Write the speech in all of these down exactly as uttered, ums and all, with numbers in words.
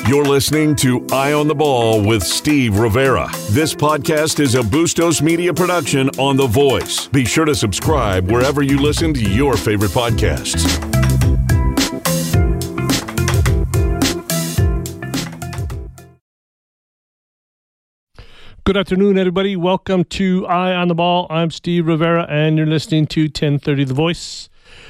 You're listening to Eye on the Ball with Steve Rivera. This podcast is a Bustos Media production on The Voice. Be sure to subscribe wherever you listen to your favorite podcasts. Good afternoon, everybody. Welcome to Eye on the Ball. I'm Steve Rivera, and you're listening to ten thirty The Voice.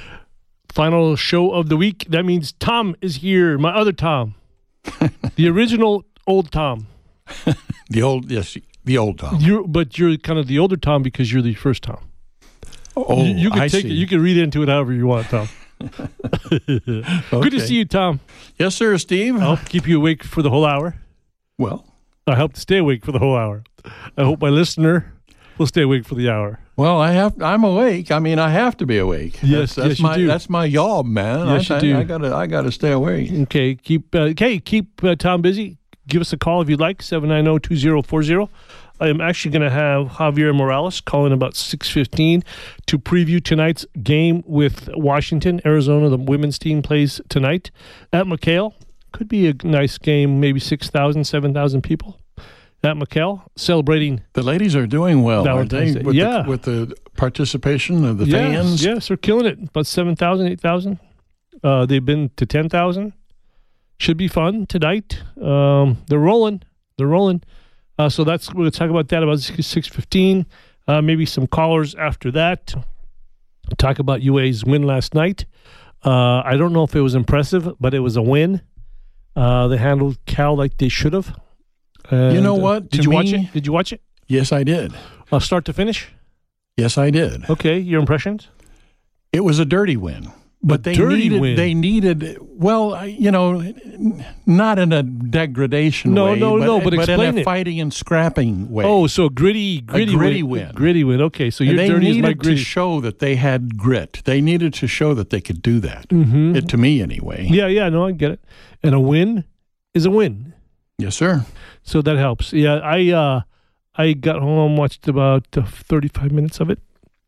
Final show of the week. That means Tom is here, my other Tom. The original old Tom. The old, yes, the old Tom. You're, but you're kind of the older Tom because you're the first Tom. Oh, you, you can I take see. it. You can read into it however you want, Tom. Okay. Good to see you, Tom. Yes, sir, Steve. I hope to keep you awake for the whole hour. Well, I hope to stay awake for the whole hour. I hope my listener will stay awake for the hour. well, I have. I'm awake. I mean, I have to be awake. Yes, that's, that's yes, you my do. that's my job, man. Yes, I, you do. I, I gotta I gotta stay awake. Okay, keep uh, okay, keep uh, Tom busy. Give us a call if you'd like, seven nine zero, two zero four zero. I am actually going to have Javier Morales calling about six fifteen to preview tonight's game with Washington. Arizona, the women's team plays tonight at McHale. Could be a nice game, maybe six thousand, seven thousand people at McHale celebrating. The ladies are doing well, aren't Valentine's they? Day. With Yeah. the, with the participation of the yes, fans. Yes, they're killing it. About seven thousand, eight thousand. Uh, they've been to ten thousand. Should be fun tonight. Um, they're rolling. They're rolling. Uh, so that's we're going to talk about that about six fifteen. Uh, maybe some callers after that. Talk about U A's win last night. Uh, I don't know if it was impressive, but it was a win. Uh, they handled Cal like they should have. And, You know uh, what? did To you watch me- it? Did you watch it? Yes, I did. Uh, start to finish? Yes, I did. Okay, your impressions? It was a dirty win. But they dirty needed, win. they needed, well, I- you know, not in a degradation No, way. no, but, no, but but explain in a it. fighting and scrapping way. Oh, so gritty, gritty, gritty win. win. Gritty win. Okay, so And your they dirty is needed my to gritty. show that they had grit. They needed to show that they could do that. Mm-hmm. It, to me, anyway. Yeah, yeah, no, I get it. And a win is a win, Yes, sir. so that helps. Yeah, I uh, I got home, watched about uh, thirty-five minutes of it.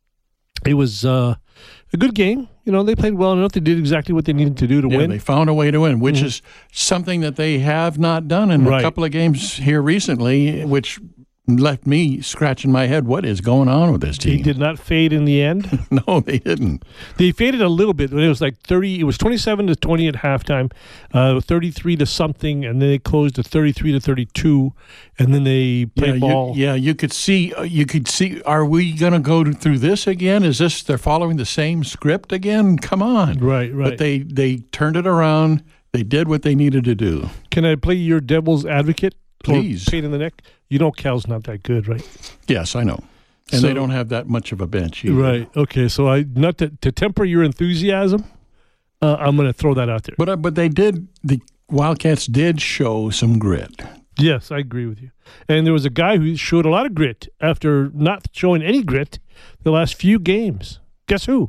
It was uh, a good game. You know, they played well enough. They did exactly what they needed to do to Yeah, win. they found a way to win, which Mhm. is something that they have not done in Right. a couple of games here recently, which left me scratching my head. What is going on with this They team? did not fade in the end. No, they didn't. They faded a little bit when it was like thirty. It was twenty-seven to twenty at halftime, uh, thirty-three to something, and then they closed to thirty-three to thirty-two, and then they played yeah, ball. You, yeah, you could see. uh, You could see. Are we going to go through this again? Is this they're following the same script again? Come on, Right, right. But they they turned it around. They did what they needed to do. Can I play your devil's advocate? Or Please. pain in the neck. You know Cal's not that good, right? Yes, I know. And So- they don't have that much of a bench either. Right. Okay. So I not to, to temper your enthusiasm, uh, I'm going to throw that out there. But uh, but they did. The Wildcats did show some grit. Yes, I agree with you. And there was a guy who showed a lot of grit after not showing any grit the last few games. Guess who?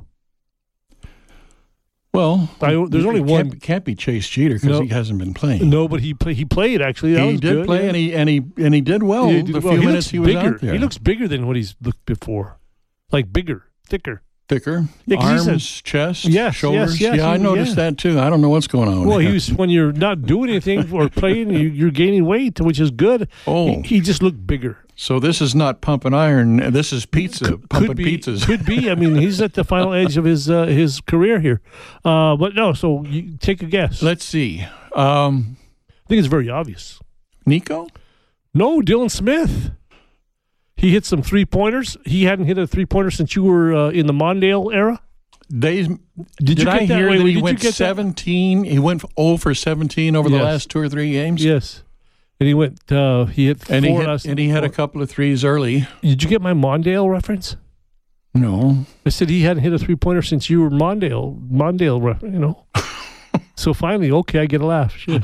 Well, I- there's it only can't, one- Can't be Chase Jeter because No. he hasn't been playing. No, but he play, he played actually. That he was did good, play, yeah. and he and he and he did well. Yeah, he did the well. few He minutes looks he was bigger. out there. He looks bigger than what he's looked before, like bigger, thicker. thicker. Yeah, 'cause he's arms, chest, Yes, shoulders. yes, yes, yeah, I he- noticed yeah. that too. I don't know what's going on. Well, with he him. was when you're not doing anything or playing, you, you're gaining weight, which is good. Oh. he, he just looked bigger. So this is not pumping iron. This is pizza. Could- pumping could be, pizzas. Could be. I mean, he's at the final edge of his uh, his career here. Uh, but no, so you take a guess. Let's see. Um, I think it's very obvious. Nico. No, Dylan Smith. He hit some three pointers. He hadn't hit a three pointer since you were uh, in the Mondale era. They, Did, did you I get that? hear Wait, that wait, he did went you get that? seventeen? He went zero for seventeen over Yes. the last two or three games. Yes, and he went. Uh, he hit And four he last. hit, and he had a four. couple of threes early. Did you get my Mondale reference? No. I said he hadn't hit a three pointer since you were Mondale. Mondale, ref- you know. So finally, okay, I get a laugh. Sure.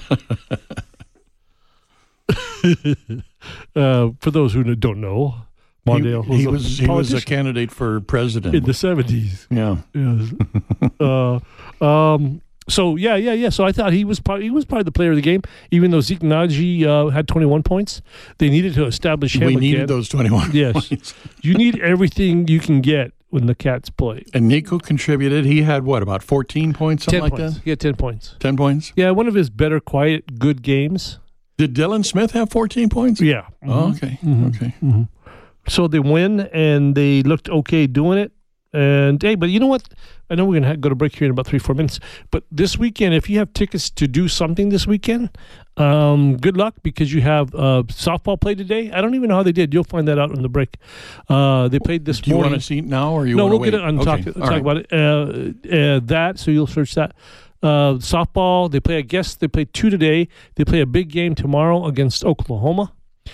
uh, for those who don't know, Mondale he, he was, was a he was a politician candidate for president. in the seventies. yeah. Yes. uh, um, so yeah, yeah, yeah. So I thought he was part, he was probably the player of the game, even though Zeke Naji uh, had twenty-one points. They needed to establish him We again. needed those twenty-one Yes. points. You need everything you can get when the Cats play. And Nico contributed. He had, what, about fourteen points, something ten like points. that? He had ten points. ten points? Yeah, one of his better, quiet, good games. Did Dylan Smith have fourteen points? Yeah. Oh, okay. Mm-hmm. Okay. Mm-hmm. So they win, and they looked okay doing it. And, hey, but you know what? I know we're going to go to break here in about three, four minutes. But this weekend, if you have tickets to do something this weekend, um, good luck because you have uh, softball play today. I don't even know how they did. You'll find that out in the break. Uh, they played this Do you morning. want to see it now or you no, want we'll to wait? get it and okay. talk, All talk right. about it. Uh, uh, that, so you'll search that. Uh, softball, they play, I guess they play two today. They play a big game tomorrow against Oklahoma.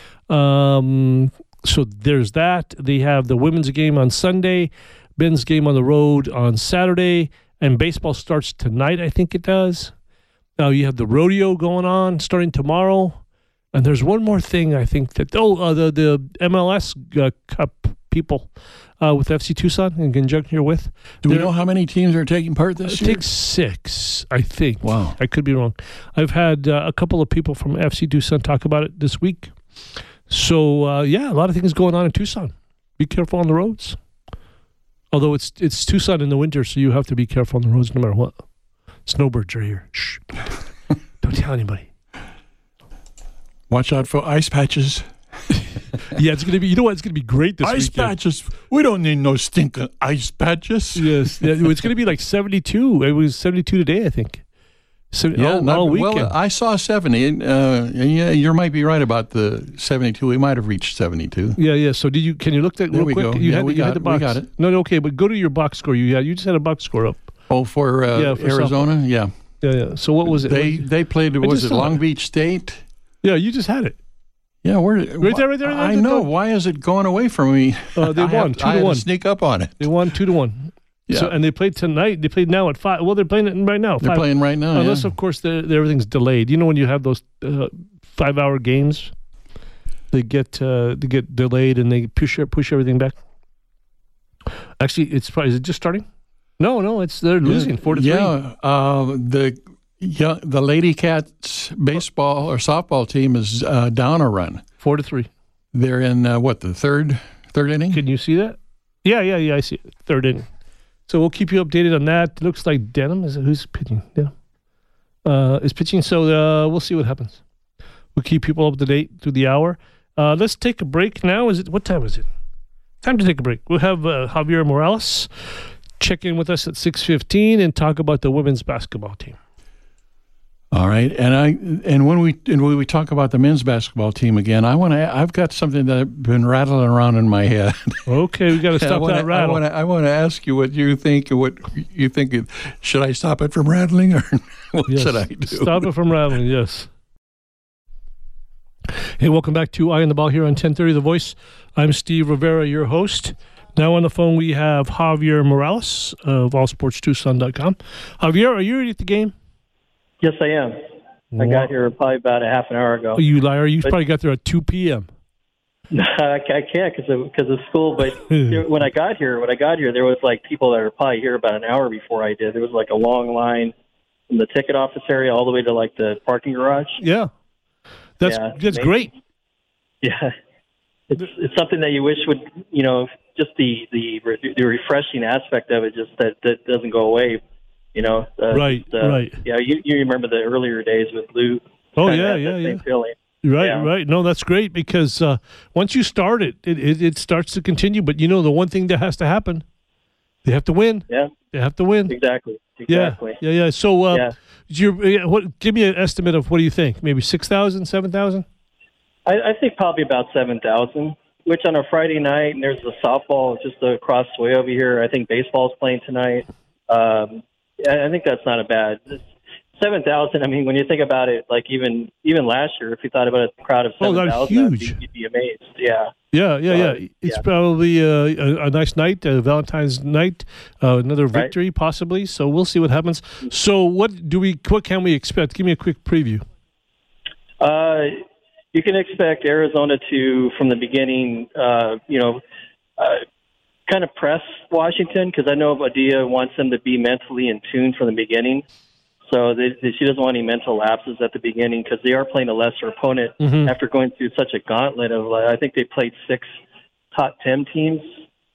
Um, so there's that. They have the women's game on Sunday, men's game on the road on Saturday, and baseball starts tonight, I think it does. Now you have the rodeo going on starting tomorrow. And there's one more thing I think that, oh, uh, the, the M L S uh, Cup people uh, with F C Tucson in conjunction here with. Do we know how many teams are taking part this I year? think six, I think. Wow. I could be wrong. I've had uh, a couple of people from F C Tucson talk about it this week. So, uh, yeah, a lot of things going on in Tucson. Be careful on the roads. Although it's it's Tucson in the winter, so you have to be careful on the roads no matter what. Snowbirds are here. Shh. Don't tell anybody. Watch out for ice patches. Yeah, it's going to be, you know what? It's going to be great this Ice weekend. patches. We don't need no stinking ice patches. Yes. Yeah, it's going to be like seventy-two. It was seventy-two today, I think. So, Yeah, all, not, all weekend. well, I saw seventy. Uh, yeah, you might be right about the seventy-two. We might have reached seventy-two. Yeah, yeah. So did you? Can you look at There real we quick? go. You Yeah, had, we you got had the it. We box. got it. No, no, okay, but go to your box score. You had you just had a box score up. Oh, for, uh, Yeah, for Arizona? Yeah. Yeah, yeah. So what was it? They What- they played, I was just it saw Long it. Beach State? yeah, you just had it. Yeah, where Right there, right there, right there, I right know. there. Why is it going away from me? Uh, they I won have- two I to had one. sneak up on it. They won two to one. Yeah. So, and they played tonight. They played now at five. Well, they're playing it right now. They're five. playing right now. Unless, yeah. of course, the, the, everything's delayed. You know, when you have those uh, five-hour games, they get uh, they get delayed and they push push everything back. Actually, it's probably is it just starting? No, no, it's they're losing four to three. Yeah, uh, the yeah, the Lady Cats baseball or softball team is uh, down a run. Four to three. They're in uh, what the third third inning. Can you see that? Yeah, yeah, yeah. I see it. Third inning. So we'll keep you updated on that. It looks like Denham is who's pitching. Denham uh, is pitching. So uh, we'll see what happens. We'll keep people up to date through the hour. Uh, let's take a break now. Is it what time is it? Time to take a break. We'll have uh, Javier Morales check in with us at six fifteen and talk about the women's basketball team. All right, and I and when we and when we talk about the men's basketball team again, I want to. I've got something that I've been rattling around in my head. Okay, we got to stop I wanna, that rattle. I want to. I want to ask you what you think. What you think? It, should I stop it from rattling, or what Yes. should I do? Stop it from rattling, yes. Hey, welcome back to Eye on the Ball here on ten thirty The Voice. I'm Steve Rivera, your host. Now on the phone we have Javier Morales of all sports tucson dot com. Javier, are you ready at the game? Yes, I am. I got here probably about a half an hour ago. Oh, you liar. You But- probably got there at two p.m. I can't because of, because of school. But when I got here, when I got here, there was like people that were probably here about an hour before I did. There was like a long line from the ticket office area all the way to like the parking garage. Yeah. That's Yeah, that's maybe. great. Yeah, it's it's something that you wish would you know just the the re- the refreshing aspect of it just that that doesn't go away. You know, uh, Right, just, uh, right. Yeah, you you remember the earlier days with Lou. Oh, Kinda yeah, had yeah, that yeah. same feeling. Right, Yeah. right. No, that's great because uh, once you start it, it, it, it starts to continue. But you know, the one thing that has to happen, they have to win. Yeah, They have to win. exactly, exactly. Yeah, yeah, yeah. So, uh, Yeah. you're, what, give me an estimate of what do you think? Maybe six thousand, seven thousand? I, I think probably about seven thousand, which on a Friday night, and there's the softball just across the way over here. I think baseball's playing tonight. Um, I, I think that's not a bad seven thousand. I mean, when you think about it, like even even last year, if you thought about a crowd of Oh, seven that's thousand, huge. you'd be amazed. Yeah. Yeah, yeah, Uh, yeah. It's yeah. probably uh, a, a nice night, a Valentine's night, uh, another victory possibly. So we'll see what happens. So what do we? What can we expect? Give me a quick preview. Uh, you can expect Arizona to, from the beginning, uh, you know, uh, kind of press Washington because I know Adia wants them to be mentally in tune from the beginning. So they, they, she doesn't want any mental lapses at the beginning because they are playing a lesser opponent Mhm. after going through such a gauntlet of, uh, I think they played six top ten teams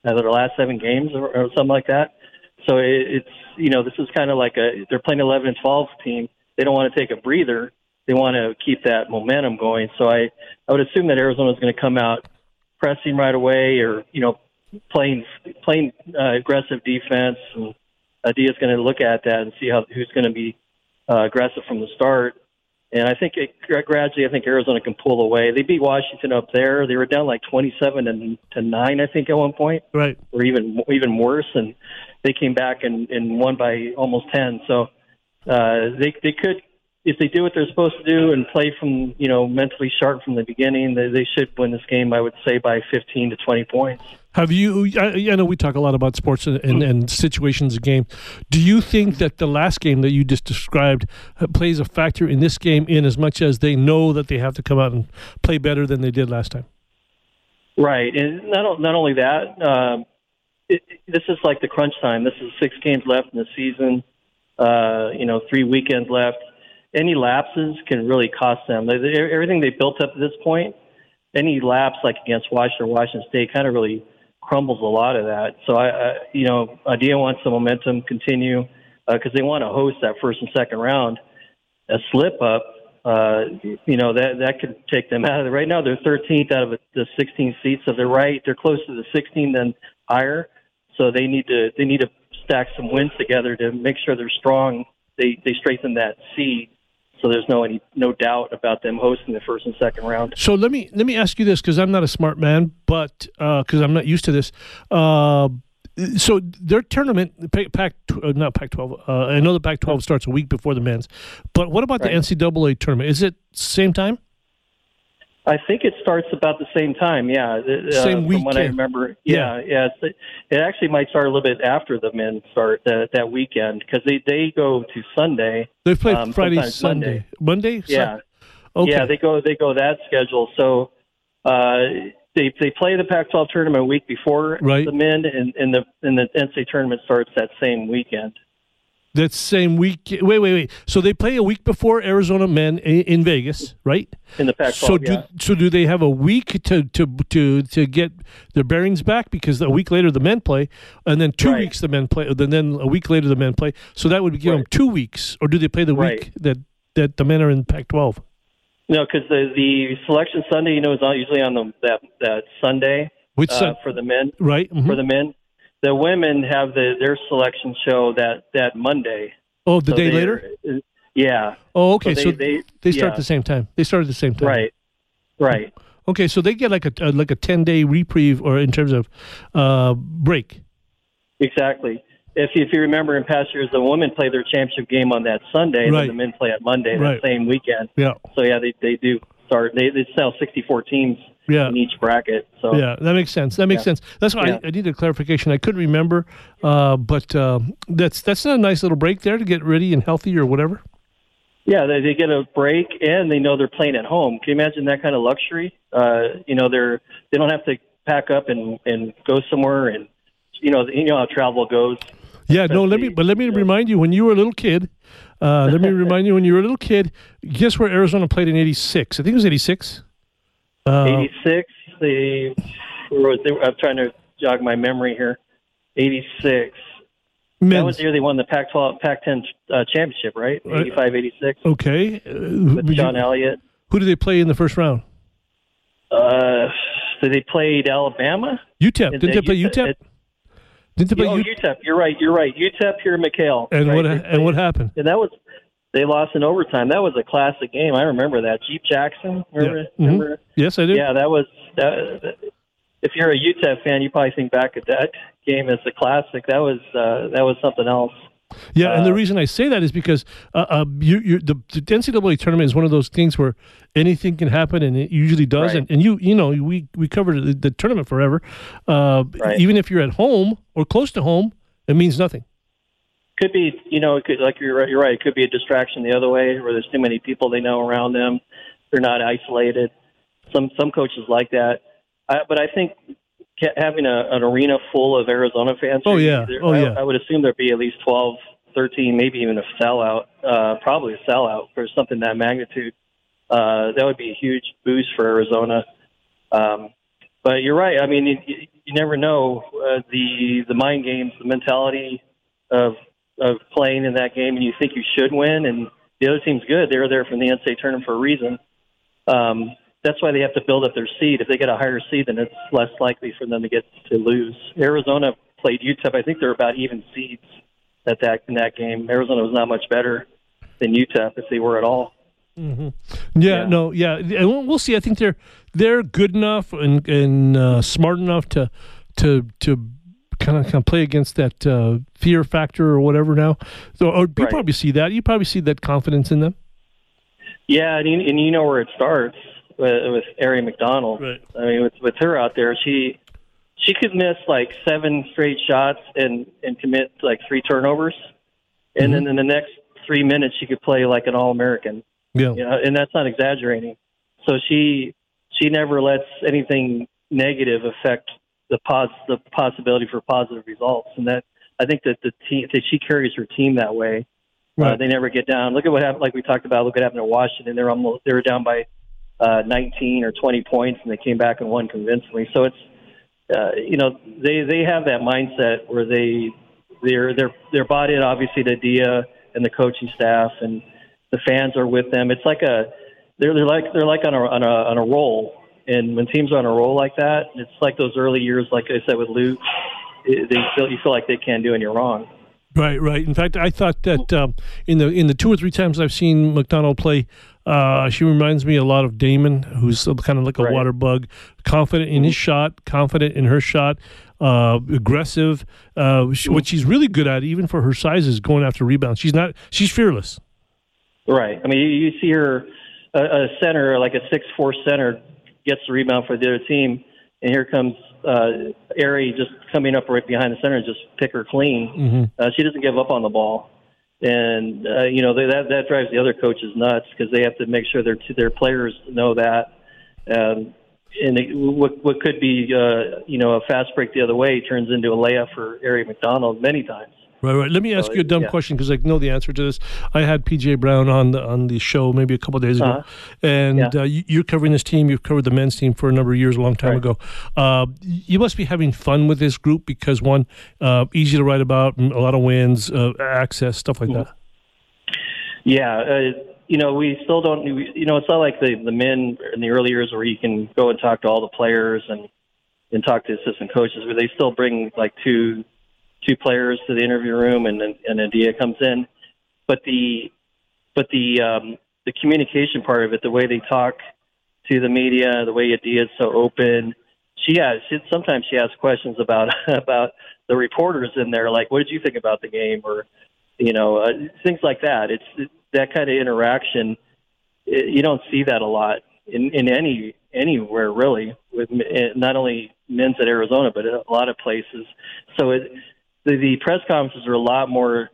out of their last seven games or, or something like that. So it, it's, you know, this is kind of like a, they're playing eleven and twelve team. They don't want to take a breather. They want to keep that momentum going. So I, I would assume that Arizona is going to come out pressing right away, or, you know, playing, playing uh, aggressive defense. And Adia's going to look at that and see how, who's going to be uh, aggressive from the start. And I think it, gradually, I think Arizona can pull away. They beat Washington up there. They were down like twenty-seven to nine, I think, at one point, right, or even even worse. And they came back and, and won by almost ten. So uh, they they could, if they do what they're supposed to do and play from, you know, mentally sharp from the beginning, they, they should win this game. I would say by fifteen to twenty points. Have you? I, I know we talk a lot about sports and, and, and situations of game. Do you think that the last game that you just described plays a factor in this game, in as much as they know that they have to come out and play better than they did last time? Right, and not not only that, um, it, this is like the crunch time. This is six games left in the season. Uh, you know, three weekends left. Any lapses can really cost them. They, they, everything they built up to this point, any lapse like against Washington or Washington State kind of really crumbles a lot of that. So, I, I you know, Adia wants the momentum continue because uh, they want to host that first and second round. A slip up, uh, you know, that that could take them out of it. Right now, they're thirteenth out of the sixteen seats, so they're right. They're close to the sixteen, then higher. So they need to they need to stack some wins together to make sure they're strong. They they strengthen that seed. So there's no any no doubt about them hosting the first and second round. So let me let me ask you this, because I'm not a smart man, but because uh, I'm not used to this. Uh, so their tournament, Pac uh, not Pac twelve. Uh, I know the Pac twelve starts a week before the men's, but what about right. the N C double A tournament? Is it same time? I think it starts about the same time. Yeah, uh, same week. From what I remember. Yeah, yeah. yeah it's, it actually might start a little bit after the men start that that weekend, because they, they go to Sunday. They play um, Friday, Sunday, Monday. Monday? Yeah, okay. Yeah. They go they go that schedule. So uh, they they play the Pac twelve tournament a week before right. the men, and, and the and the N C A A tournament starts that same weekend. That same week. Wait, wait, wait. So they play a week before Arizona men in, in Vegas, right? In the Pac twelve. So do yeah. so do they have a week to, to to to get their bearings back, because a week later the men play, and then two right. weeks the men play, then then a week later the men play. So that would give right. them two weeks, or do they play the right. week that, that the men are in Pac twelve? No, because the the selection Sunday, you know, is usually on the that that Sunday. Which uh, sun- for the men? Right. Mm-hmm. For the men, the women have the their selection show that that Monday. Oh, the so day later? Yeah. Oh, okay. So, so they, they, they start yeah. at the same time. They start at the same time. Right. Right. Okay, so they get like a, a like a ten day reprieve, or in terms of uh, break. Exactly. If if you remember in past years, the women play their championship game on that Sunday, and right. then the men play at Monday right. that same weekend. Yeah. So yeah, they they do start. They they sell sixty-four teams. Yeah. In each bracket. So yeah, that makes sense. That makes yeah. sense. That's why yeah. I, I needed clarification. I couldn't remember, uh, but uh, that's that's a nice little break there to get ready and healthy or whatever. Yeah, they, they get a break, and they know they're playing at home. Can you imagine that kind of luxury? Uh, you know, they're they don't have to pack up and, and go somewhere, and you know you know how travel goes. Yeah, no. Let me but let me you know. remind you, when you were a little kid. Uh, let me remind you when you were a little kid. Guess where Arizona played in eighty-six? I think it was eighty-six. Uh, eighty-six. They, they I'm trying to jog my memory here. eighty-six. Men's. That was the year they won the Pac twelve, Pac ten uh, championship, right? eighty-five eighty-six. Okay. Uh, with John you, Elliott. Who did they play in the first round? Uh, so they played Alabama. U T E P. Didn't they, they play U T E P? It, Didn't they play oh, U- U T E P. You're right. You're right. U T E P here in McHale. And right? what and what happened? And that was they lost in overtime. That was a classic game. I remember that. Jeep Jackson. Remember? Yeah. Mm-hmm. remember? Yes, I do. Yeah, that was. That, if you're a U T E P fan, you probably think back at that game as a classic. That was uh, that was something else. Yeah, and uh, the reason I say that is because uh, uh, you, you, the, the N C double A tournament is one of those things where anything can happen, and it usually does. Right. And, and you, you know, we we covered the, the tournament forever. Uh, right. Even if you're at home or close to home, it means nothing. Could be, you know, it could, like you're right, you're right. It could be a distraction the other way, where there's too many people they know around them. They're not isolated. Some some coaches like that, I, but I think having a, an arena full of Arizona fans. Oh yeah, oh I, yeah. I would assume there'd be at least twelve, thirteen, maybe even a sellout. Uh, probably a sellout for something that magnitude. Uh, that would be a huge boost for Arizona. Um, but you're right. I mean, you, you never know uh, the the mind games, the mentality of of playing in that game, and you think you should win, and the other team's good. They were there from the N C A A tournament for a reason. Um, that's why they have to build up their seed. If they get a higher seed, then it's less likely for them to get to lose. Arizona played U T E P. I think they're about even seeds at that in that game. Arizona was not much better than U T E P if they were at all. Mm-hmm. Yeah, yeah, no, yeah, and we'll see. I think they're they're good enough and and uh, smart enough to to to kind of kind of play against that uh, fear factor or whatever. Now, so or you right. probably see that. You probably see that confidence in them. Yeah, and you, and you know where it starts with, with Aari McDonald. Right. I mean, with with her out there, she she could miss like seven straight shots and and commit like three turnovers, and mm-hmm. then in the next three minutes she could play like an All-American. Yeah, you know, and that's not exaggerating. So she she never lets anything negative affect the pos the possibility for positive results, and that I think that the team that she carries her team that way. Right. Uh, they never get down. Look at what happened. Like we talked about, look what happened in Washington. They were almost they were down by uh, nineteen or twenty points, and they came back and won convincingly. So it's uh, you know they they have that mindset where they they're they're they're bought in obviously to Dia and the coaching staff, and the fans are with them. It's like a they're they're like they're like on a on a on a roll. And when teams are on a roll like that, it's like those early years, like I said with Luke. It, they feel you feel like they can't do any wrong. Right, right. In fact, I thought that um, in the in the two or three times I've seen McDonald play, uh, she reminds me a lot of Damon, who's kind of like a right. water bug, confident in his shot, confident in her shot, uh, aggressive. Uh, she, what she's really good at, even for her size, is going after rebounds. She's not. She's fearless. Right. I mean, you, you see her a, a center, like a six four center, gets the rebound for the other team, and here comes uh, Aari just coming up right behind the center and just pick her clean. Mm-hmm. Uh, she doesn't give up on the ball, and uh, you know they, that that drives the other coaches nuts because they have to make sure their their players know that. Um, and it, what what could be uh, you know a fast break the other way turns into a layup for Aari McDonald many times. Right, right. Let me ask so, you a dumb yeah. question because I know the answer to this. I had P J Brown on the on the show maybe a couple of days ago, uh-huh. and yeah. uh, you, you're covering this team. You've covered the men's team for a number of years, a long time right. ago. Uh, you must be having fun with this group because one, uh, easy to write about, a lot of wins, uh, access, stuff like mm-hmm. that. Yeah, uh, you know, we still don't. You know, it's not like the the men in the early years where you can go and talk to all the players and and talk to assistant coaches, where they still bring like two. two players to the interview room and and Adia comes in. But the but the um, the communication part of it, the way they talk to the media, the way Adia is so open, she has she, sometimes she asks questions about about the reporters in there, like, what did you think about the game, or you know uh, things like that. It's it, that kind of interaction. It, you don't see that a lot in, in any anywhere really, with not only men's at Arizona, but a lot of places. So it. The, the press conferences are a lot more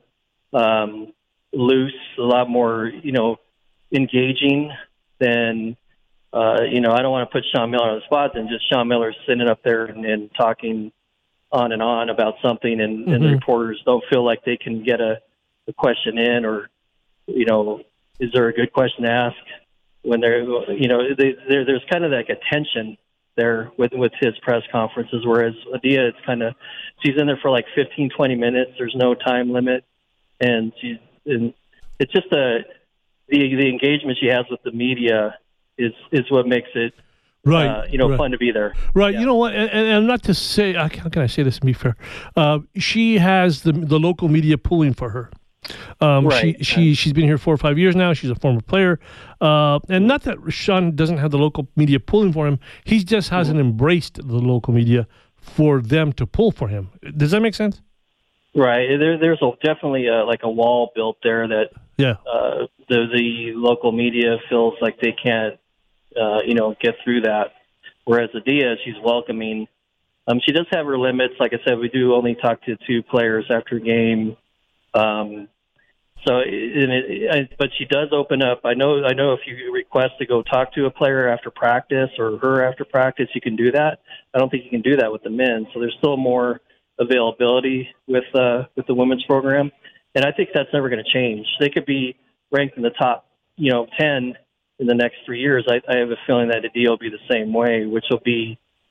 um, loose, a lot more, you know, engaging than, uh, you know, I don't want to put Sean Miller on the spot than just Sean Miller sitting up there and, and talking on and on about something, and, mm-hmm. and the reporters don't feel like they can get a, a question in, or, you know, is there a good question to ask when they're, you know, they, they're, there's kind of like a tension there with with his press conferences, whereas Adia, it's kind of she's in there for like fifteen, twenty minutes. There's no time limit, and she's and it's just a the the engagement she has with the media is is what makes it right. Uh, you know, right. fun to be there. Right. Yeah. You know what? And, and not to say, how can I say this and be fair? Uh, she has the the local media pulling for her. Um, right. She she she's been here four or five years now. She's a former player, uh, and not that Sean doesn't have the local media pulling for him. He just hasn't mm-hmm. embraced the local media for them to pull for him. Does that make sense? Right. There, there's a, definitely a, like a wall built there that yeah. uh, the the local media feels like they can't uh, you know get through that. Whereas Adia, she's welcoming. Um, she does have her limits. Like I said, we do only talk to two players after a game. Um, so, and it, but she does open up. I know, I know if you request to go talk to a player after practice or her after practice, you can do that. I don't think you can do that with the men. So there's still more availability with, uh, with the women's program. And I think that's never going to change. They could be ranked in the top, you know, ten in the next three years. I, I have a feeling that Adia will be the same way, which will be,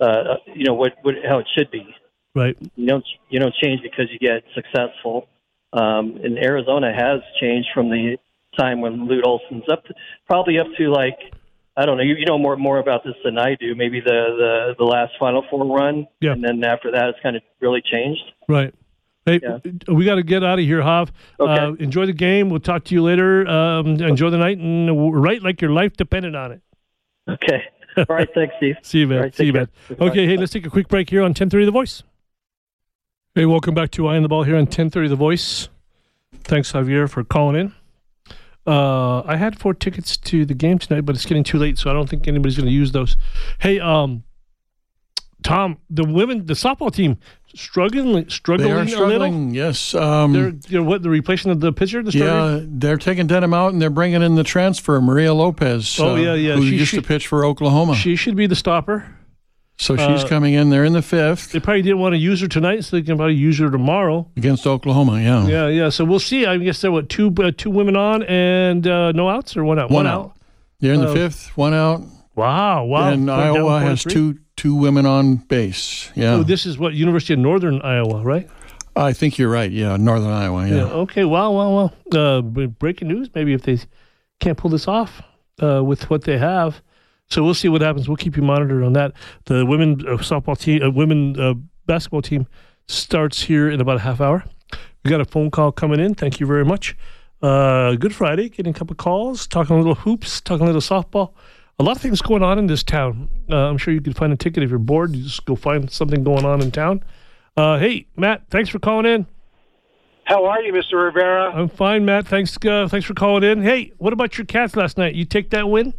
uh, you know, what, what how it should be. Right. You don't you don't change because you get successful. Um, and Arizona has changed from the time when Lute Olson's up, to, probably up to like I don't know. You, you know more more about this than I do. Maybe the, the, the last Final Four run, yeah. and then after that, it's kind of really changed. Right. Hey, yeah. we got to get out of here, Hav. Okay. Uh, enjoy the game. We'll talk to you later. Um, enjoy the night and write like your life depended on it. Okay. All right. Thanks, Steve. See you, man. Right, See you, man. Okay. Hey, let's take a quick break here on ten thirty The Voice. Hey, welcome back to Eye on the Ball here on ten thirty The Voice. Thanks, Javier, for calling in. Uh, I had four tickets to the game tonight, but it's getting too late, so I don't think anybody's going to use those. Hey, um, Tom, the women, the softball team, struggling, struggling, they are struggling, a little. yes. Um, they're, they're what the replacement of the pitcher, the starter? yeah, they're taking Denham out and they're bringing in the transfer, Maria Lopez. Oh uh, yeah, yeah. Who she used should, to pitch for Oklahoma. She should be the stopper. So she's uh, coming in. They're in the fifth. They probably didn't want to use her tonight, so they can probably use her tomorrow against Oklahoma. Yeah, yeah, yeah. So we'll see. I guess there were two uh, two women on and uh, no outs or one out. One, one out. out. They're in the uh, fifth. One out. Wow, wow. And Down Iowa four has three. two two women on base. Yeah. Oh, this is what University of Northern Iowa, right? I think you're right. Yeah, Northern Iowa. Yeah. Yeah. Okay. Wow. Wow. Wow. Uh, breaking news. Maybe if they can't pull this off uh, with what they have, so we'll see what happens. We'll keep you monitored on that. The women uh, softball team, uh, women uh, basketball team starts here in about a half hour. We got a phone call coming in. Thank you very much. Uh, Good Friday. Getting a couple calls, talking a little hoops, talking a little softball. A lot of things going on in this town. Uh, I'm sure you could find a ticket if you're bored. You just go find something going on in town. Uh, hey, Matt, thanks for calling in. How are you, Mister Rivera? I'm fine, Matt. Thanks uh, thanks for calling in. Hey, what about your Cats last night? You take that win?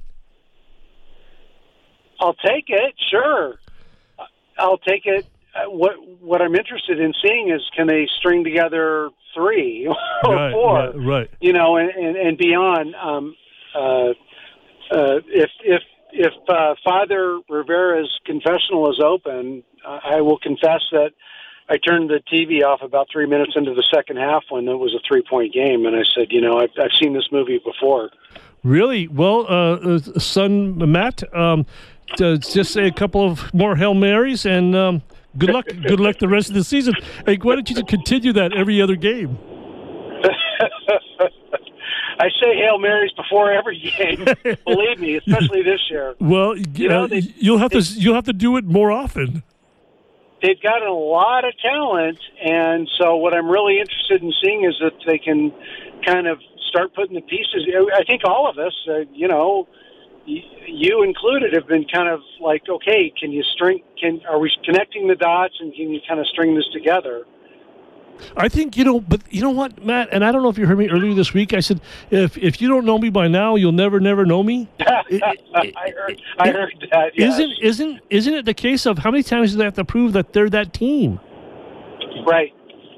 I'll take it, sure. I'll take it. Uh, what what I'm interested in seeing is can they string together three or right, four, right, right. you know, and, and, and beyond. Um, uh, uh, if if if uh, Father Rivera's confessional is open, uh, I will confess that I turned the T V off about three minutes into the second half when it was a three-point game, and I said, you know, I've, I've seen this movie before. Really? Well, uh, uh, son Matt, um, to just say a couple of more Hail Marys, and um, good luck. Good luck the rest of the season. Hey, why don't you continue that every other game? I say Hail Marys before every game. Believe me, especially this year. Well, you know, uh, they, you'll have they, to you'll have to do it more often. They've got a lot of talent, and so what I'm really interested in seeing is that they can kind of start putting the pieces. I think all of us, uh, you know, you included, have been kind of like, okay, can you string? Can are we connecting the dots, and can you kind of string this together? I think, you know, but you know what, Matt, and I don't know if you heard me earlier this week. I said, if if you don't know me by now, you'll never, never know me. it, it, I heard, I heard that. Yes. Isn't isn't isn't it the case of how many times do they have to prove that they're that team? Right.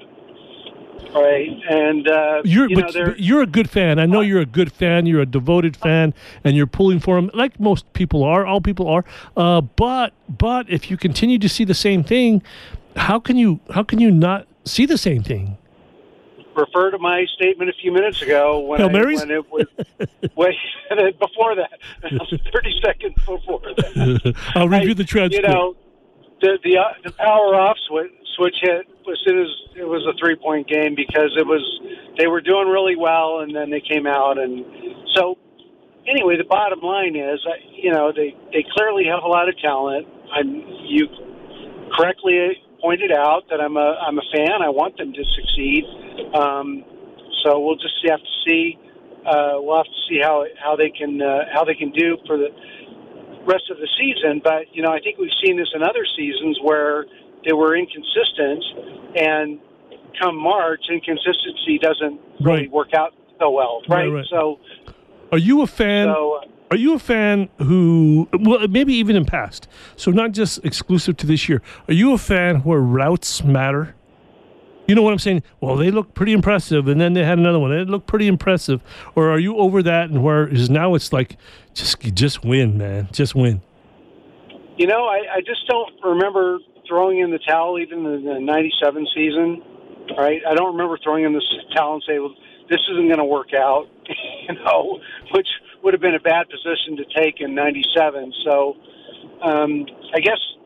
Right, and uh, you're you know, but, they're, but you're a good fan. I know you're a good fan. You're a devoted fan, and you're pulling for them, like most people are. All people are. Uh, but but if you continue to see the same thing, how can you how can you not see the same thing? Refer to my statement a few minutes ago when, I, when it was wait, before that, thirty seconds before that. I'll review I, the transcript. You know, the the, uh, the power off switch, switch hit as soon as it was a three point game because it was they were doing really well and then they came out and so anyway the bottom line is uh, you know they they clearly have a lot of talent. I'm you correctly pointed out that I'm a I'm a fan. I want them to succeed. Um, so we'll just have to see. Uh, we'll have to see how how they can uh, how they can do for the rest of the season. But you know, I think we've seen this in other seasons where they were inconsistent, and come March, inconsistency doesn't really right. work out so well, right? right, right. So, are you a fan? So, uh, Are you a fan who, well, maybe even in past, so not just exclusive to this year, are you a fan where routes matter? You know what I'm saying? Well, they look pretty impressive, and then they had another one. It looked pretty impressive. Or are you over that, and where is now it's like, just just win, man. Just win. You know, I, I just don't remember throwing in the towel even in the ninety-seven season, right? I don't remember throwing in the towel and saying, well, this isn't going to work out, you know, which would have been a bad position to take in ninety-seven. So um, I guess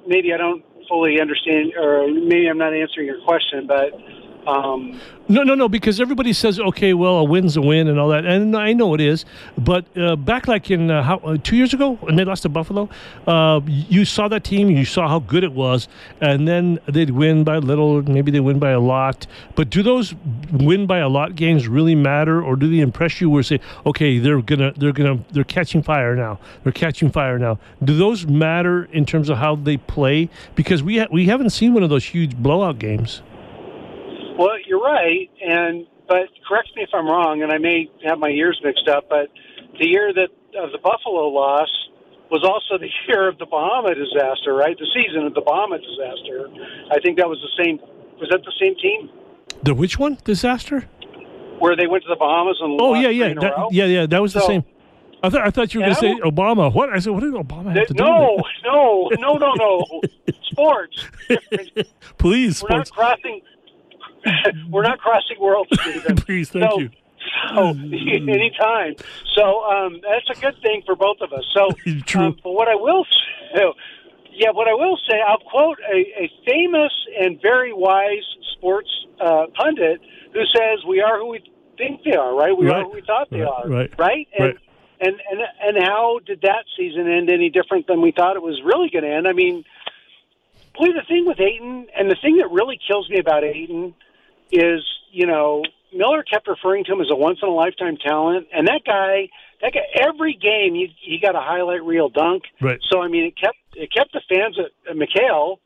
maybe I don't fully understand, or maybe I'm not answering your question, but. Um, No, no, no, because everybody says, okay, well, a win's a win and all that, and I know it is, but uh, back like in uh, how, uh, two years ago when they lost to Buffalo, uh, you saw that team, you saw how good it was, and then they'd win by a little, maybe they win by a lot, but do those win by a lot games really matter, or do they impress you where say, okay, they're gonna, they're gonna, they're catching fire now, they're catching fire now? Do those matter in terms of how they play? Because we ha- we haven't seen one of those huge blowout games. Well, you're right, and but correct me if I'm wrong, and I may have my years mixed up, but the year that of the Buffalo loss was also the year of the Bahama disaster, right? The season of the Bahama disaster. I think that was the same. Was that the same team? The which one? Disaster? Where they went to the Bahamas and Oh lost yeah, three yeah, in a that, row? yeah, yeah. That was the So- same. I thought I thought you were going to say Yeah. Obama. What? I said, what did Obama have to do No, with no, no, no, no. Sports. it? Please, We're not sports. crossing. We're not crossing worlds, Stephen. Please, thank so, you. So anytime. So um, that's a good thing for both of us. So, True. Um, but what I will say, yeah, what I will say, I'll quote a, a famous and very wise sports uh, pundit who says, "We are who we think they are, right? We Right. are who we thought they Right. are, Right. right?" And, Right. and and and how did that season end any different than we thought it was really going to end? I mean, boy, the thing with Ayton, and the thing that really kills me about Ayton is, you know, Miller kept referring to him as a once-in-a-lifetime talent, and that guy, that guy, every game he, he got a highlight reel dunk. Right. So I mean, it kept it kept the fans at, at McHale,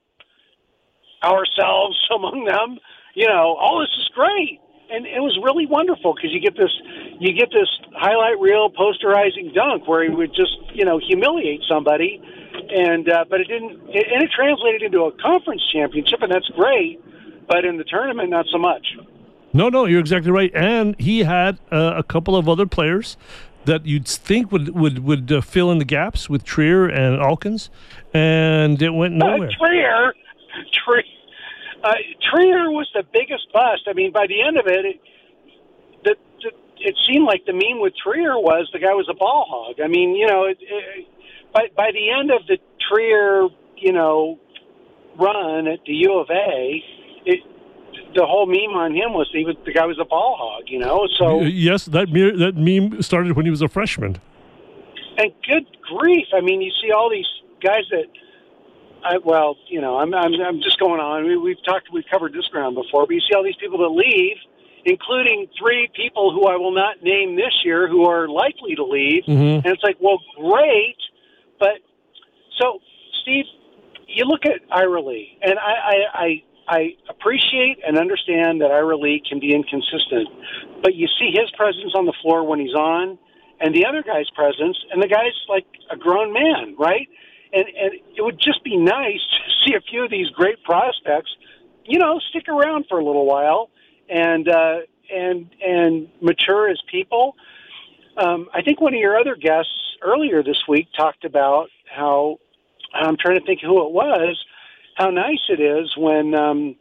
ourselves among them, you know, oh, this is great, and it was really wonderful because you get this you get this highlight reel posterizing dunk where he would just, you know, humiliate somebody, and uh, but it didn't, it, and it translated into a conference championship, and that's great. But in the tournament, not so much. No, no, you're exactly right. And he had uh, a couple of other players that you'd think would would would uh, fill in the gaps with Trier and Alkins, and it went nowhere. Uh, Trier, Trier, uh, Trier was the biggest bust. I mean, by the end of it, it, the, the, it seemed like the meme with Trier was the guy was a ball hog. I mean, you know, it, it, by by the end of the Trier, you know, run at the U of A. It, the whole meme on him was he was the guy was a ball hog, you know. So Uh, yes, that me- that meme started when he was a freshman. and good grief, I mean, you see all these guys that, I, well, you know, I'm I'm I'm just going on. We, we've talked, we've covered this ground before, but you see all these people that leave, including three people who I will not name this year who are likely to leave, Mhm. and it's like, well, great, but so Steve, you look at Ira Lee, and I I. I I appreciate and understand that Ira Lee can be inconsistent, but you see his presence on the floor when he's on, and the other guy's presence, and the guy's like a grown man, right? And and it would just be nice to see a few of these great prospects, you know, stick around for a little while and uh, and and mature as people. Um, I think one of your other guests earlier this week talked about how, I'm trying to think who it was, how nice it is when um,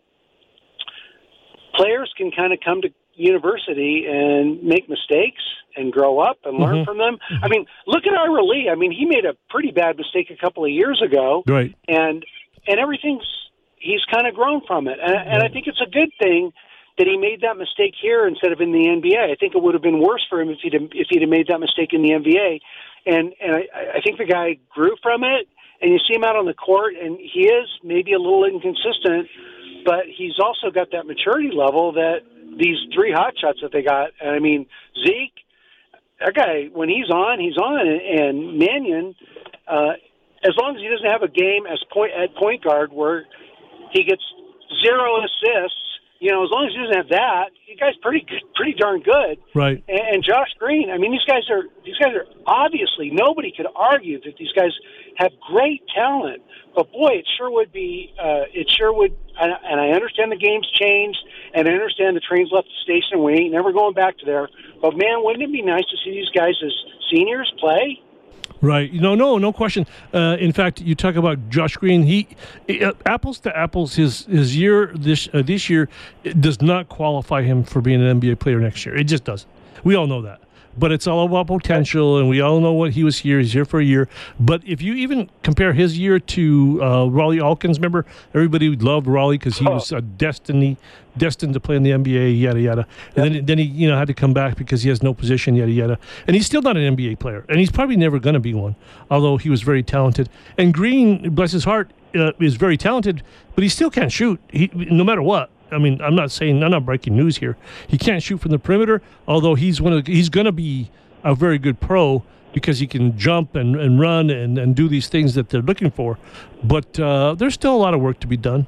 players can kind of come to university and make mistakes and grow up and learn Mhm. from them. I mean, look at Ira Lee. I mean, he made a pretty bad mistake a couple of years ago, Right. and and everything's he's kind of grown from it. And, and I think it's a good thing that he made that mistake here instead of in the N B A. I think it would have been worse for him if he'd if he'd have made that mistake in the N B A. And and I, I think the guy grew from it. And you see him out on the court, and he is maybe a little inconsistent, but he's also got that maturity level that these three hot shots that they got. And I mean, Zeke, that guy, when he's on, he's on. And, and Mannion, uh, as long as he doesn't have a game as point at point guard where he gets zero assists, you know, as long as he doesn't have that, the guy's pretty good, pretty darn good. Right. And, and Josh Green, I mean, these guys are these guys are obviously, nobody could argue that these guys have great talent. But boy, it sure would be. Uh, it sure would. And, and I understand the game's changed, and I understand the train's left the station, and we ain't never going back to there. But man, wouldn't it be nice to see these guys as seniors play? Right. No, no, no question. Uh, in fact, you talk about Josh Green. He, uh, apples to apples, his his year this uh, this year it does not qualify him for being an N B A player next year. It just doesn't. We all know that. but it's all about potential, and we all know what he was here. He's here for a year. But if you even compare his year to uh, Rawley Alkins, remember, everybody loved Rawley because he oh. was a destiny, destined to play in the N B A, yada, yada. And yep. then, then he you know, had to come back because he has no position, yada, yada. And he's still not an N B A player, and he's probably never going to be one, although he was very talented. And Green, bless his heart, uh, is very talented, but he still can't shoot, he, no matter what. I mean, I'm not saying, I'm not breaking news here. He can't shoot from the perimeter, although he's one of the, he's going to be a very good pro because he can jump and, and run and, and do these things that they're looking for. But uh, there's still a lot of work to be done.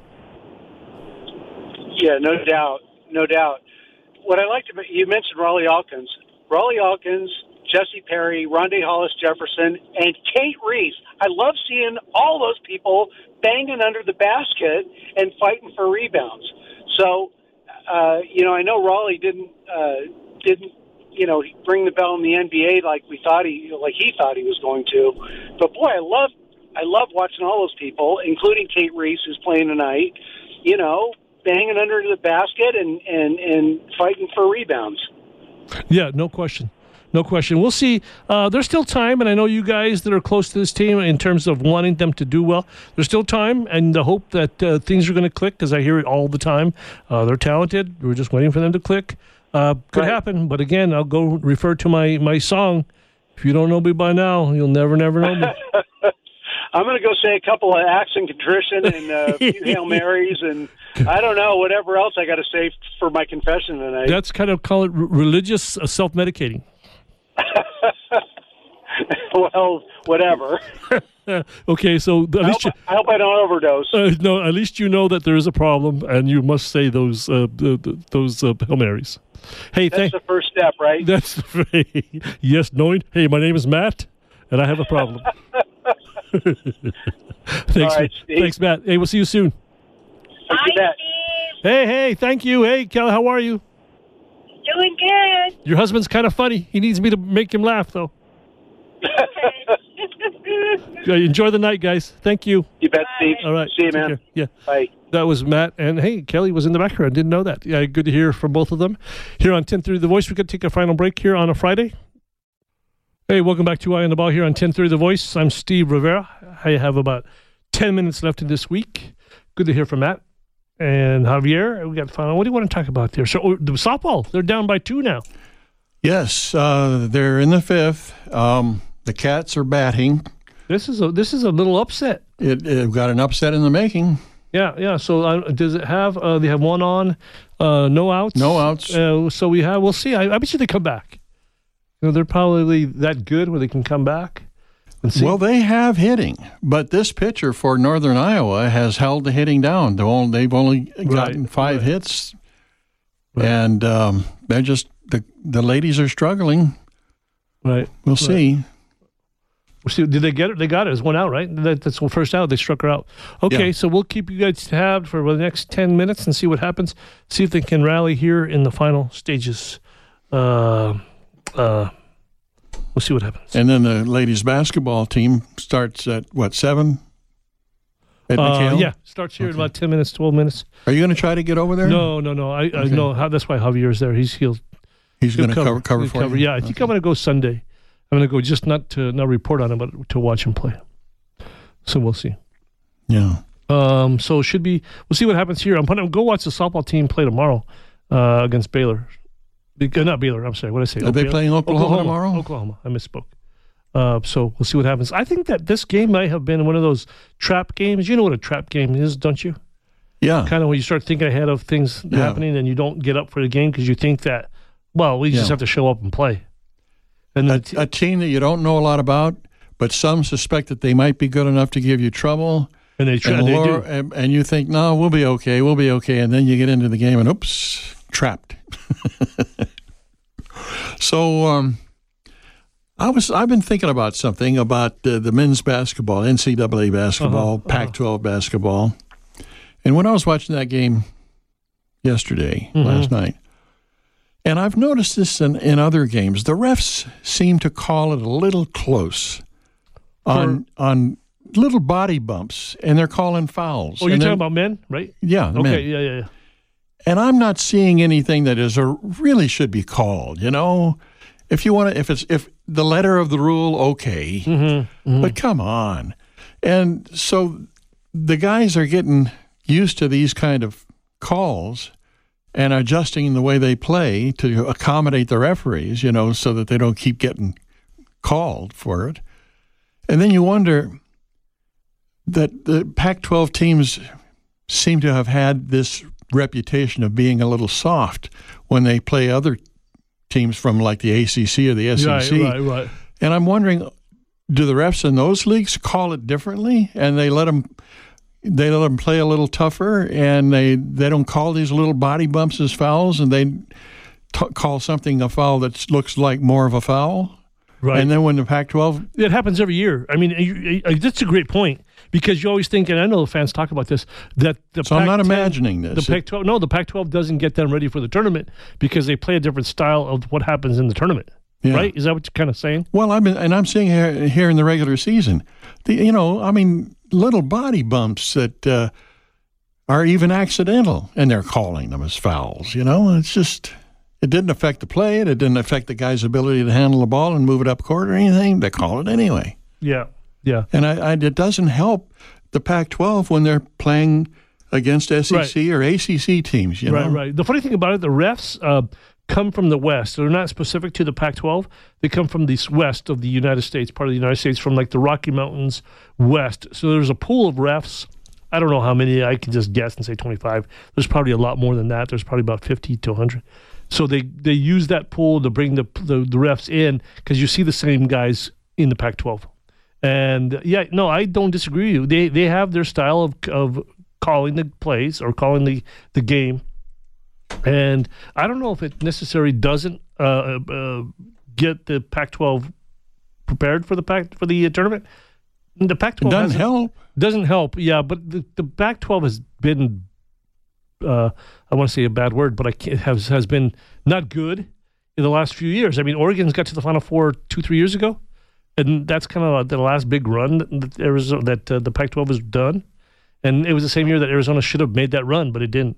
Yeah, no doubt, no doubt. What I liked about, you mentioned Rawley Alkins. Rawley Alkins, Jesse Perry, Rondé Hollis Jefferson, and Kate Reese. I love seeing all those people banging under the basket and fighting for rebounds. So, uh, you know, I know Rawley didn't uh, didn't you know ring the bell in the N B A like we thought he like he thought he was going to. But boy, I love I love watching all those people, including Kate Reese, who's playing tonight. You know, banging under the basket and and and fighting for rebounds. Yeah, no question. No question. We'll see. Uh, there's still time, and I know you guys that are close to this team in terms of wanting them to do well. There's still time, and the hope that uh, things are going to click, because I hear it all the time. Uh, they're talented. We're just waiting for them to click. Uh, could right. happen, but again, I'll go refer to my, my song. If you don't know me by now, you'll never, never know me. I'm going to go say a couple of acts in contrition and uh, a few Hail Marys and I don't know, whatever else I got to say for my confession tonight. That's kind of, call it r- religious uh, self-medicating. Well, whatever. Okay, so at I least hope, you, I hope I don't overdose. Uh, no, at least you know that there is a problem, and you must say those uh, the, the, those uh, Hail Marys. Hey, that's thank, the first step, right? That's yes, knowing. Hey, my name is Matt, and I have a problem. Thanks, right, thanks, Matt. Hey, we'll see you soon. Hi, Steve. Hey, hey, thank you. Hey, Kelly, how are you? Doing good. Your husband's kind of funny. He needs me to make him laugh, though. Okay. Enjoy the night, guys. Thank you. You bet, Steve. All right. See you, man. Yeah. Bye. That was Matt. And, hey, Kelly was in the background. Didn't know that. Yeah, good to hear from both of them. Here on ten thirty The Voice, we're going to take a final break here on a Friday. Hey, welcome back to Eye on the Ball here on ten thirty The Voice. I'm Steve Rivera. I have about ten minutes left in this week. Good to hear from Matt and Javier. We got final. What do you want to talk about there? So, the softball, they're down by two now. Yes, uh, they're in the fifth. Um, the Cats are batting. This is a this is a little upset. It, it got an upset in the making. Yeah, yeah. So uh, does it have? Uh, they have one on, uh, no outs. No outs. Uh, so we have. We'll see. I, I bet you they come back. You know, they're probably that good where they can come back. And see. Well, they have hitting, but this pitcher for Northern Iowa has held the hitting down. They've only, they've only gotten right, five right. hits, right. and um, they're just the the ladies are struggling. Right. We'll right. see. We'll see. Did they get it? They got it. It's one out, right? That, that's the first out. They struck her out. Okay, yeah. So we'll keep you guys tabbed for the next ten minutes and see what happens. See if they can rally here in the final stages. Uh, uh, we'll see what happens. And then the ladies basketball team starts at, what, seven? At uh, McHale? Yeah, starts here okay. in about ten minutes, twelve minutes. Are you going to try to get over there? No, no, no. I, okay. I know. How, that's why Javier's there. He's he'll He's going to cover, cover, he'll for cover. you? Yeah, I think okay. I'm going to go Sunday. I'm going to go just not to not report on him, but to watch him play. So we'll see. Yeah. Um. So it should be. We'll see what happens here. I'm going to go watch the softball team play tomorrow uh, against Baylor. Be- not Baylor. I'm sorry. What did I say? Are they Baylor? playing Oklahoma, Oklahoma tomorrow? Oklahoma. I misspoke. Uh, so we'll see what happens. I think that this game might have been one of those trap games. You know what a trap game is, don't you? Yeah. Kind of when you start thinking ahead of things Yeah. happening and you don't get up for the game because you think that, well, we just Yeah. have to show up and play. And A, the t- a team that you don't know a lot about, but some suspect that they might be good enough to give you trouble. and they try. And, They lower- do. and, and you think, no, we'll be okay, we'll be okay. And then you get into the game and oops, trapped. So um, I was, I've been thinking about something about uh, the men's basketball, N C double A basketball, Uh-huh, Pac twelve basketball. And when I was watching that game yesterday, Mhm. last night, and I've noticed this in, in other games, the refs seem to call it a little close on on little body bumps, and they're calling fouls. Oh, you're And talking they're- about men, right? Yeah, the Okay, men. yeah, yeah, yeah. And I'm not seeing anything that is a really should be called, you know. If you want to, if it's if the letter of the rule, okay, Mm-hmm, mm-hmm. but come on, and so the guys are getting used to these kind of calls and adjusting the way they play to accommodate the referees, you know, so that they don't keep getting called for it. And then you wonder that the Pac twelve teams seem to have had this reputation of being a little soft when they play other teams from like the A C C or the S E C. Right, right, right. And I'm wondering, do the refs in those leagues call it differently, and they let them they let them play a little tougher, and they, they don't call these little body bumps as fouls, and they t- call something a foul that looks like more of a foul? Right. And then when the Pac twelve... It happens every year. I mean, you, you, that's a great point, because you always think, and I know the fans talk about this, that the So Pac I'm not ten, imagining this. The Pac twelve, no, the Pac twelve doesn't get them ready for the tournament because they play a different style of what happens in the tournament. Yeah. Right? Is that what you're kind of saying? Well, I've been, and I'm seeing here, here in the regular season, the, you know, I mean, little body bumps that uh, are even accidental, and they're calling them as fouls. You know, it's just, it didn't affect the play. It didn't affect the guy's ability to handle the ball and move it up court or anything. They call it anyway. Yeah, yeah. And I, I, it doesn't help the Pac twelve when they're playing against S E C right. or A C C teams. You right, know? right. The funny thing about it, the refs uh, come from the West. They're not specific to the Pac twelve. They come from the west of the United States, part of the United States, from like the Rocky Mountains west. So there's a pool of refs. I don't know how many. I can just guess and say twenty-five. There's probably a lot more than that. There's probably about fifty to one hundred. So they, they use that pool to bring the the, the refs in, because you see the same guys in the Pac twelve. And yeah, no, I don't disagree with you. They they have their style of of calling the plays or calling the, the game. And I don't know if it necessarily doesn't uh, uh, get the Pac twelve prepared for the Pac for the uh, tournament. The Pac twelve it doesn't help. Doesn't help, yeah. But the, the Pac twelve has been, uh, I want to say a bad word, but I can't, has has been not good in the last few years. I mean, Oregon's got to the Final Four two, three years ago, and that's kind of the last big run that Arizona, that uh, the Pac twelve has done. And it was the same year that Arizona should have made that run, but it didn't.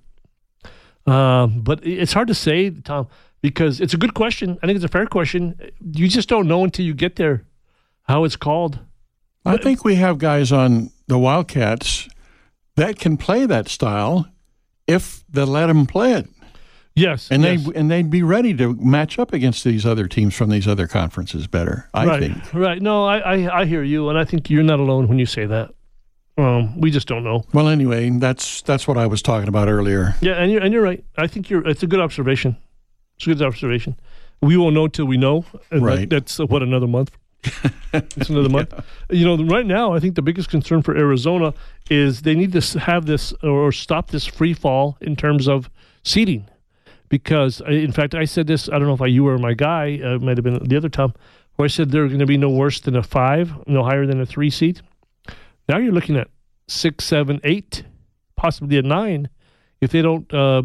Um, but it's hard to say, Tom, because it's a good question. I think it's a fair question. You just don't know until you get there how it's called. I think we have guys on the Wildcats that can play that style if they let them play it. Yes, and yes. they and they'd be ready to match up against these other teams from these other conferences better. I right, think. Right. No, I, I I hear you, and I think you're not alone when you say that. Um, we just don't know. Well, anyway, that's that's what I was talking about earlier. Yeah, and you're and you're right. I think you're. It's a good observation. It's a good observation. We won't know till we know. And right. That, that's uh, what another month. It's another month. Yeah. You know, right now, I think the biggest concern for Arizona is they need to have this or stop this free fall in terms of seeding. Because, in fact, I said this, I don't know if I, you were my guy, uh, it might have been the other time, where I said they're going to be no worse than a five, no higher than a three seed. Now you're looking at six, seven, eight, possibly a nine, if they don't uh,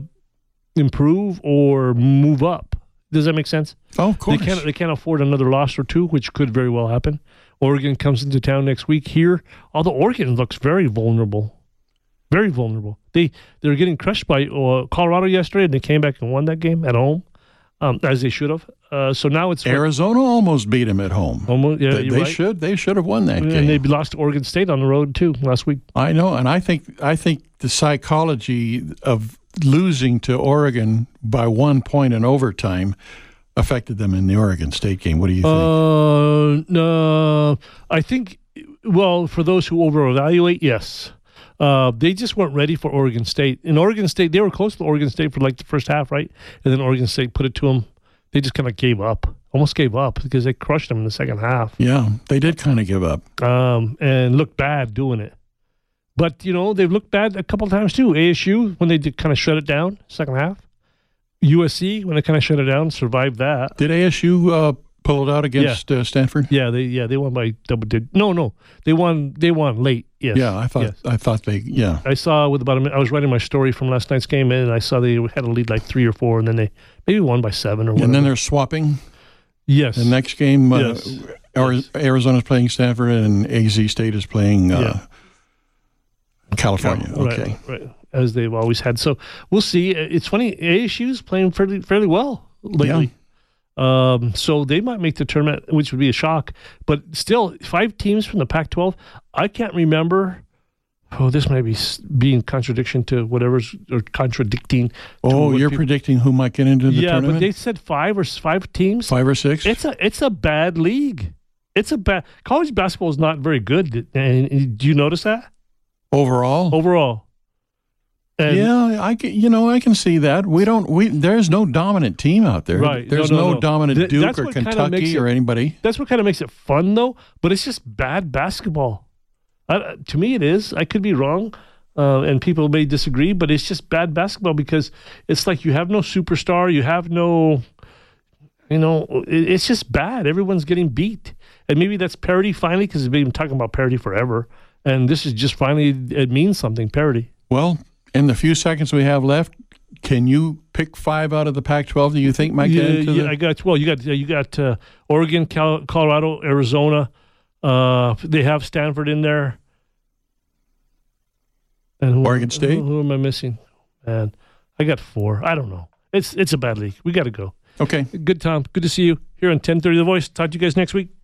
improve or move up. Does that make sense? Oh, of course. They can't, they can't afford another loss or two, which could very well happen. Oregon comes into town next week here, although Oregon looks very vulnerable. Very vulnerable. They, they're getting crushed by uh, Colorado yesterday, and they came back and won that game at home, um, as they should have. Uh, so now it's Arizona almost beat them at home. Almost, yeah, they you're they right. should they should have won that and game. And they lost to Oregon State on the road too last week. I know, and I think I think the psychology of losing to Oregon by one point in overtime affected them in the Oregon State game. What do you think? Uh, no, I think. Well, for those who over-evaluate, yes. Uh, they just weren't ready for Oregon State. In Oregon State, they were close to Oregon State for like the first half, right? And then Oregon State put it to them. They just kind of gave up, almost gave up because they crushed them in the second half. Yeah, they did kind of give up. Um, and looked bad doing it. But, you know, they've looked bad a couple of times too. A S U, when they did kind of shut it down, second half. U S C, when they kind of shut it down, survived that. Did A S U uh, pull it out against yeah. uh, Stanford? Yeah, they yeah they won by double digit. No, no, they won they won late. Yes. Yeah, I thought yes. I thought they yeah. I saw with about a minute. I was writing my story from last night's game, and I saw they had a lead like three or four, and then they maybe won by seven or whatever. And then they're swapping. Yes. The next game, uh, yes. yes. Arizona's playing Stanford, and A Z State is playing uh, yeah. California. Cal- okay, right, right, as they've always had. So we'll see. It's funny. A S U's playing fairly fairly well lately. Um, so they might make the tournament, which would be a shock. But still, five teams from the Pac twelve. I can't remember. Oh, this might be s- being contradiction to whatever's or contradicting. To Oh, what you're people- predicting who might get into the yeah, tournament? but they said five or s- five teams. Five or six? It's a it's a bad league. It's a bad college basketball is not very good. And, and do you notice that Overall? overall? And yeah, I can, you know, I can see that. We don't, we, there's no dominant team out there. Right. There's No, no, no, no. dominant Th- Duke that's or what kinda Kentucky makes or it- anybody. That's what kind of makes it fun, though. But it's just bad basketball. I, to me, it is. I could be wrong, uh, and people may disagree, but it's just bad basketball because it's like you have no superstar, you have no, you know, it, it's just bad. Everyone's getting beat, and maybe that's parity finally because we've been talking about parity forever, and this is just finally it means something. Parity. Well, in the few seconds we have left, can you pick five out of the Pac twelve that you think might Yeah, get into yeah, the... I got well. You got you got uh, Oregon, Cal- Colorado, Arizona. Uh, they have Stanford in there. And who, Oregon State? Who, who am I missing? Man, I got four. I don't know. It's it's a bad league. We got to go. Okay. Good, Tom. Good to see you here on ten thirty The Voice. Talk to you guys next week.